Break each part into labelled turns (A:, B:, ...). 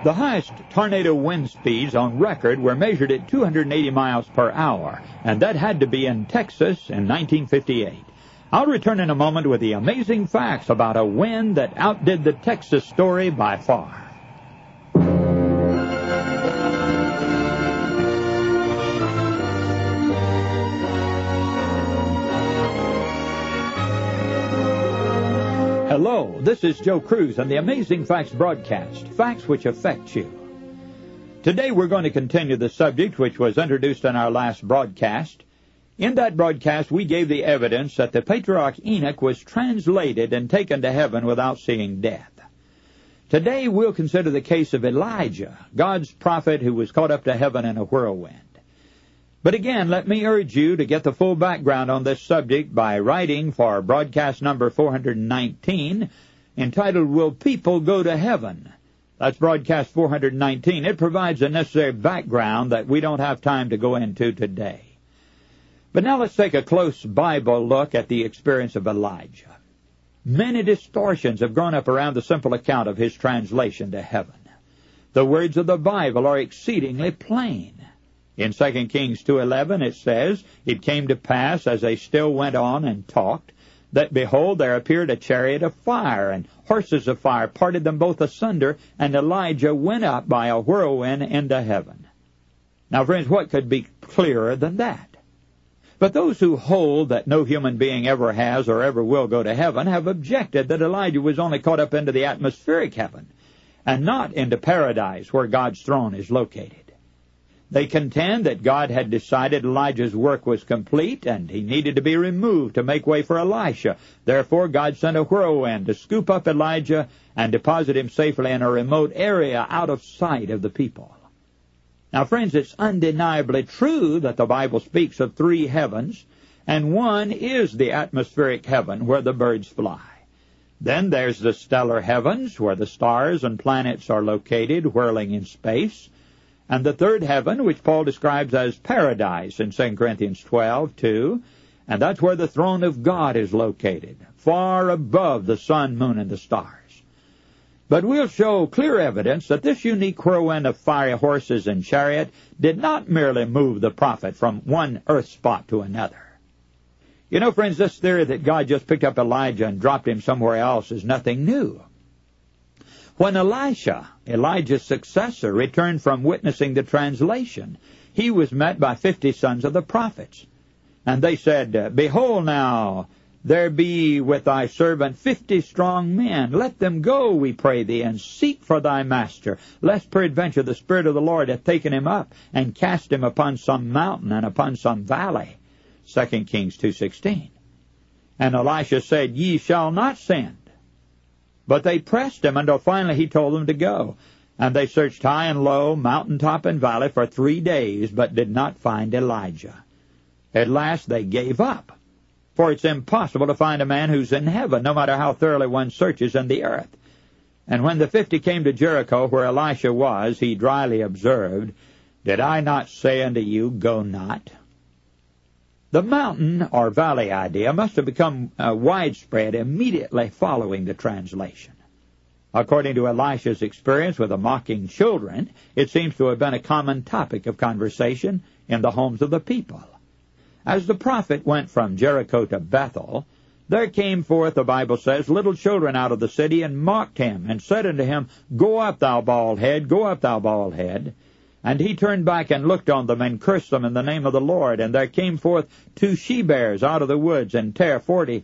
A: The highest tornado wind speeds on record were measured at 280 miles per hour, and that had to be in Texas in 1958. I'll return in a moment with the amazing facts about a wind that outdid the Texas story by far. Hello, this is Joe Cruz and the Amazing Facts broadcast, facts which affect you. Today we're going to continue the subject which was introduced in our last broadcast. In that broadcast, we gave the evidence that the patriarch Enoch was translated and taken to heaven without seeing death. Today, we'll consider the case of Elijah, God's prophet who was caught up to heaven in a whirlwind. But again, let me urge you to get the full background on this subject by writing for broadcast number 419, entitled, Will People Go to Heaven? That's broadcast 419. It provides the necessary background that we don't have time to go into today. But now let's take a close Bible look at the experience of Elijah. Many distortions have grown up around the simple account of his translation to heaven. The words of the Bible are exceedingly plain. In 2 Kings 2:11 it says, It came to pass, as they still went on and talked, that behold, there appeared a chariot of fire, and horses of fire parted them both asunder, and Elijah went up by a whirlwind into heaven. Now, friends, what could be clearer than that? But those who hold that no human being ever has or ever will go to heaven have objected that Elijah was only caught up into the atmospheric heaven and not into paradise where God's throne is located. They contend that God had decided Elijah's work was complete and he needed to be removed to make way for Elisha. Therefore, God sent a whirlwind to scoop up Elijah and deposit him safely in a remote area out of sight of the people. Now, friends, it's undeniably true that the Bible speaks of three heavens, and one is the atmospheric heaven where the birds fly. Then there's the stellar heavens where the stars and planets are located, whirling in space. And the third heaven, which Paul describes as paradise in 2 Corinthians 12:2, and that's where the throne of God is located, far above the sun, moon, and the stars. But we'll show clear evidence that this unique whirlwind of fiery horses and chariot did not merely move the prophet from one earth spot to another. You know, friends, this theory that God just picked up Elijah and dropped him somewhere else is nothing new. When Elisha, Elijah's successor, returned from witnessing the translation, he was met by 50 sons of the prophets. And they said, Behold now, there be with thy servant 50 strong men. Let them go, we pray thee, and seek for thy master, lest peradventure the Spirit of the Lord hath taken him up, and cast him upon some mountain and upon some valley. 2 Kings 2:16. And Elisha said, Ye shall not send. But they pressed him until finally he told them to go. And they searched high and low, mountain top and valley, for 3 days, but did not find Elijah. At last they gave up. For it's impossible to find a man who's in heaven, no matter how thoroughly one searches in the earth. And when the 50 came to Jericho, where Elisha was, he dryly observed, Did I not say unto you, Go not? The mountain or valley idea must have become widespread immediately following the translation. According to Elisha's experience with the mocking children, it seems to have been a common topic of conversation in the homes of the people. As the prophet went from Jericho to Bethel, there came forth, the Bible says, little children out of the city, and mocked him, and said unto him, Go up, thou bald head, go up, thou bald head. And he turned back and looked on them, and cursed them in the name of the Lord. And there came forth 2 she-bears out of the woods, and tare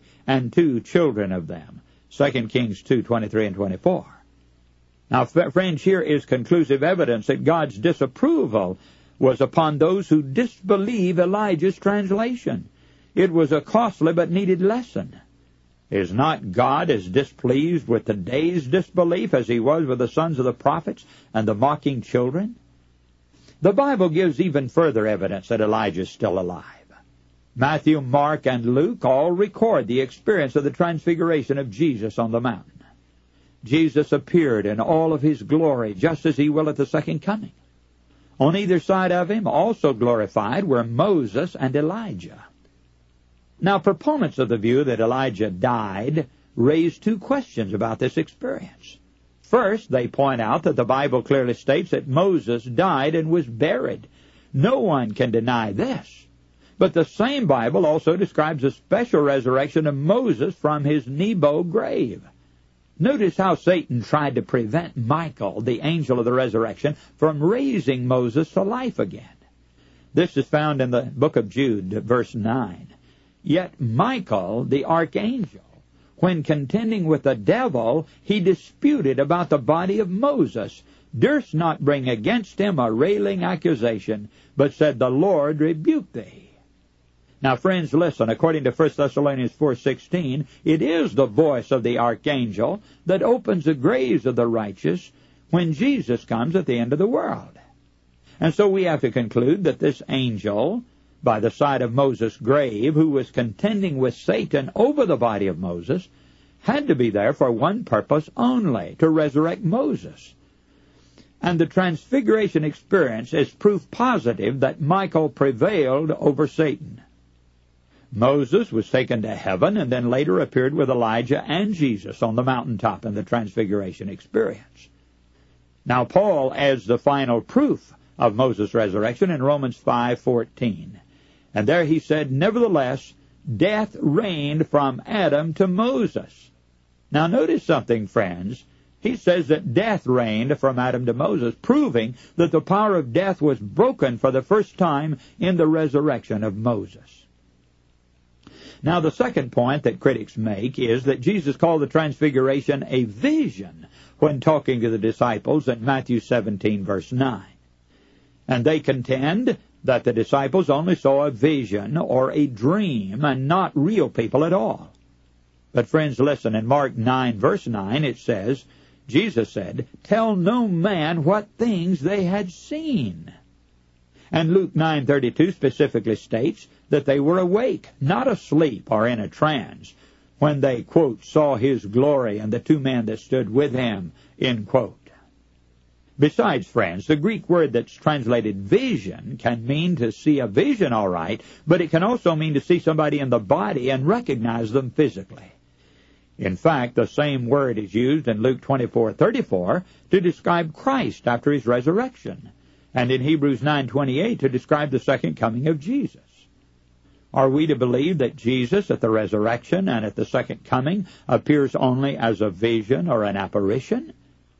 A: 42 children of them. 2 Kings 2:23 and 24. Now, friends, here is conclusive evidence that God's disapproval was upon those who disbelieve Elijah's translation. It was a costly but needed lesson. Is not God as displeased with today's disbelief as he was with the sons of the prophets and the mocking children? The Bible gives even further evidence that Elijah is still alive. Matthew, Mark, and Luke all record the experience of the transfiguration of Jesus on the mountain. Jesus appeared in all of his glory, just as he will at the second coming. On either side of him, also glorified, were Moses and Elijah. Now, proponents of the view that Elijah died raise 2 questions about this experience. First, they point out that the Bible clearly states that Moses died and was buried. No one can deny this. But the same Bible also describes a special resurrection of Moses from his Nebo grave. Notice how Satan tried to prevent Michael, the angel of the resurrection, from raising Moses to life again. This is found in the book of Jude, verse 9. Yet Michael, the archangel, when contending with the devil, he disputed about the body of Moses, durst not bring against him a railing accusation, but said, The Lord rebuke thee. Now, friends, listen, according to 1 Thessalonians 4:16, it is the voice of the archangel that opens the graves of the righteous when Jesus comes at the end of the world. And so we have to conclude that this angel, by the side of Moses' grave, who was contending with Satan over the body of Moses, had to be there for one purpose only, to resurrect Moses. And the transfiguration experience is proof positive that Michael prevailed over Satan. Moses was taken to heaven and then later appeared with Elijah and Jesus on the mountaintop in the transfiguration experience. Now Paul adds the final proof of Moses' resurrection in Romans 5:14. And there he said, Nevertheless, death reigned from Adam to Moses. Now notice something, friends. He says that death reigned from Adam to Moses, proving that the power of death was broken for the first time in the resurrection of Moses. Now, the second point that critics make is that Jesus called the transfiguration a vision when talking to the disciples in Matthew 17, verse 9. And they contend that the disciples only saw a vision or a dream and not real people at all. But friends, listen, in Mark 9, verse 9, it says, Jesus said, Tell no man what things they had seen. And Luke 9:32 specifically states that they were awake, not asleep or in a trance, when they, quote, saw his glory and the two men that stood with him, end quote. Besides, friends, the Greek word that's translated vision can mean to see a vision, all right, but it can also mean to see somebody in the body and recognize them physically. In fact, the same word is used in Luke 24:34 to describe Christ after his resurrection, and in Hebrews 9:28 to describe the second coming of Jesus. Are we to believe that Jesus at the resurrection and at the second coming appears only as a vision or an apparition?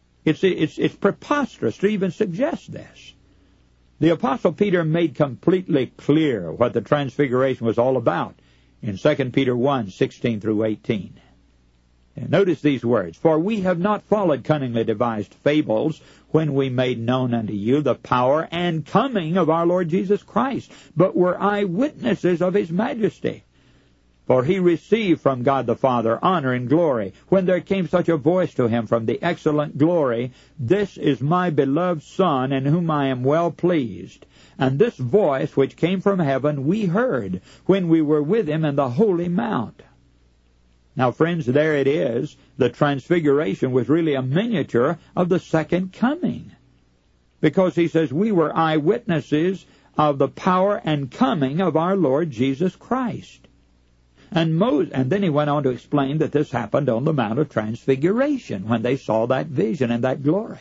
A: It's preposterous to even suggest this. The Apostle Peter made completely clear what the transfiguration was all about in 2 Peter 1:16 through 18. And notice these words, For we have not followed cunningly devised fables when we made known unto you the power and coming of our Lord Jesus Christ, but were eyewitnesses of his majesty. For he received from God the Father honor and glory, when there came such a voice to him from the excellent glory, This is my beloved Son, in whom I am well pleased. And this voice which came from heaven we heard, when we were with him in the holy mount. Now, friends, there it is. The transfiguration was really a miniature of the second coming. Because he says, we were eyewitnesses of the power and coming of our Lord Jesus Christ. And then he went on to explain that this happened on the Mount of Transfiguration, when they saw that vision and that glory.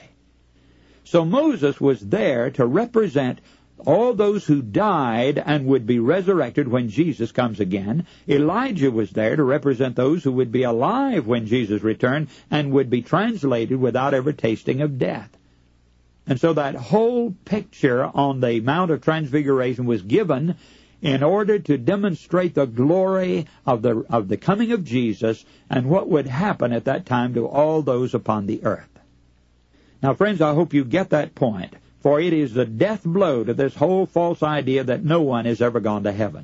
A: So Moses was there to represent all those who died and would be resurrected when Jesus comes again. Elijah was there to represent those who would be alive when Jesus returned and would be translated without ever tasting of death. And so that whole picture on the Mount of Transfiguration was given in order to demonstrate the glory of the coming of Jesus and what would happen at that time to all those upon the earth. Now, friends, I hope you get that point. For it is the death blow to this whole false idea that no one has ever gone to heaven.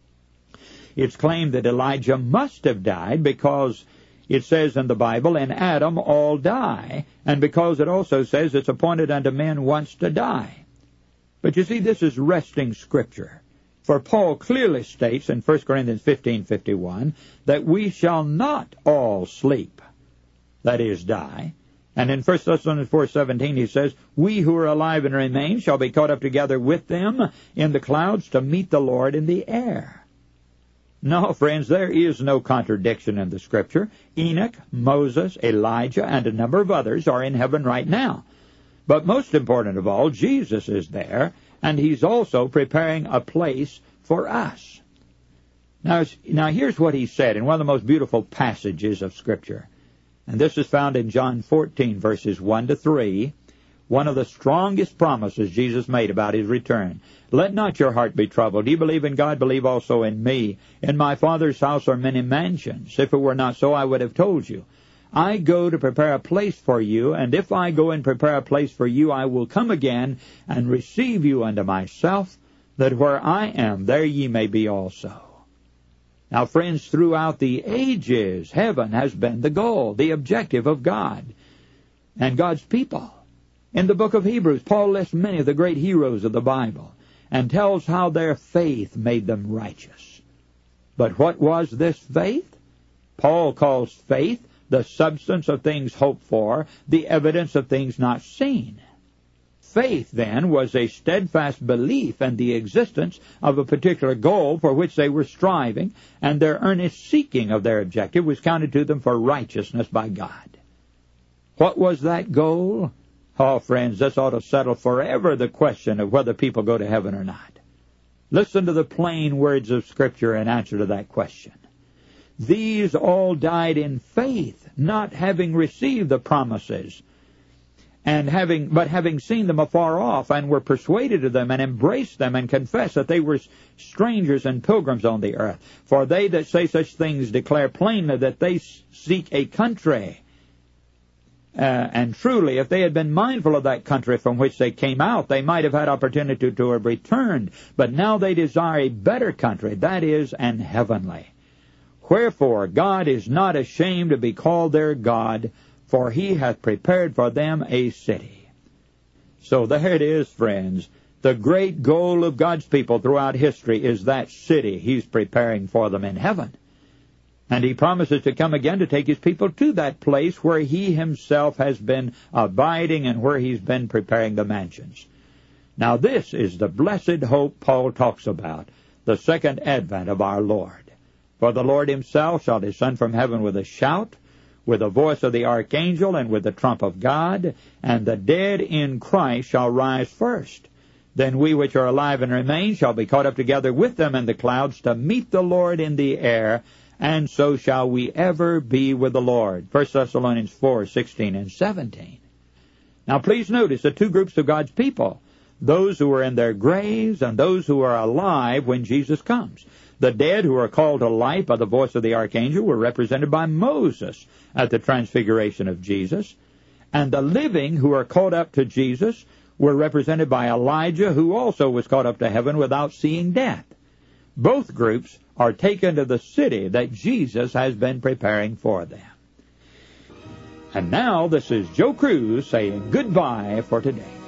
A: It's claimed that Elijah must have died because it says in the Bible, in Adam all die, and because it also says it's appointed unto men once to die. But you see, this is wresting Scripture. For Paul clearly states in 1 Corinthians 15:51 that we shall not all sleep, that is, die. And in 1 Thessalonians 4:17 he says, We who are alive and remain shall be caught up together with them in the clouds to meet the Lord in the air. No, friends, there is no contradiction in the Scripture. Enoch, Moses, Elijah, and a number of others are in heaven right now. But most important of all, Jesus is there, and He's also preparing a place for us. Now here's what He said in one of the most beautiful passages of Scripture. And this is found in John 14, verses 1 to 3, one of the strongest promises Jesus made about His return. Let not your heart be troubled. You believe in God, believe also in me. In my Father's house are many mansions. If it were not so, I would have told you. I go to prepare a place for you, and if I go and prepare a place for you, I will come again and receive you unto myself, that where I am, there ye may be also. Now, friends, throughout the ages, heaven has been the goal, the objective of God and God's people. In the book of Hebrews, Paul lists many of the great heroes of the Bible and tells how their faith made them righteous. But what was this faith? Paul calls faith the substance of things hoped for, the evidence of things not seen. Faith, then, was a steadfast belief in the existence of a particular goal for which they were striving, and their earnest seeking of their objective was counted to them for righteousness by God. What was that goal? Oh, friends, this ought to settle forever the question of whether people go to heaven or not. Listen to the plain words of Scripture in answer to that question. These all died in faith, not having received the promises, but having seen them afar off, and were persuaded of them, and embraced them, and confessed that they were strangers and pilgrims on the earth. For they that say such things declare plainly that they seek a country. And truly, if they had been mindful of that country from which they came out, they might have had opportunity to have returned. But now they desire a better country, that is, an heavenly. Wherefore God is not ashamed to be called their God, for He hath prepared for them a city. So there it is, friends. The great goal of God's people throughout history is that city He's preparing for them in heaven. And He promises to come again to take His people to that place where He Himself has been abiding and where He's been preparing the mansions. Now this is the blessed hope Paul talks about, the second advent of our Lord. For the Lord Himself shall descend from heaven with a shout, with the voice of the archangel, and with the trump of God, and the dead in Christ shall rise first. Then we which are alive and remain shall be caught up together with them in the clouds to meet the Lord in the air, and so shall we ever be with the Lord. 1 Thessalonians 4:16 and 17. Now please notice the two groups of God's people, those who are in their graves and those who are alive when Jesus comes. The dead who are called to life by the voice of the archangel were represented by Moses at the transfiguration of Jesus, and the living who are caught up to Jesus were represented by Elijah, who also was caught up to heaven without seeing death. Both groups are taken to the city that Jesus has been preparing for them. And now this is Joe Cruz saying goodbye for today.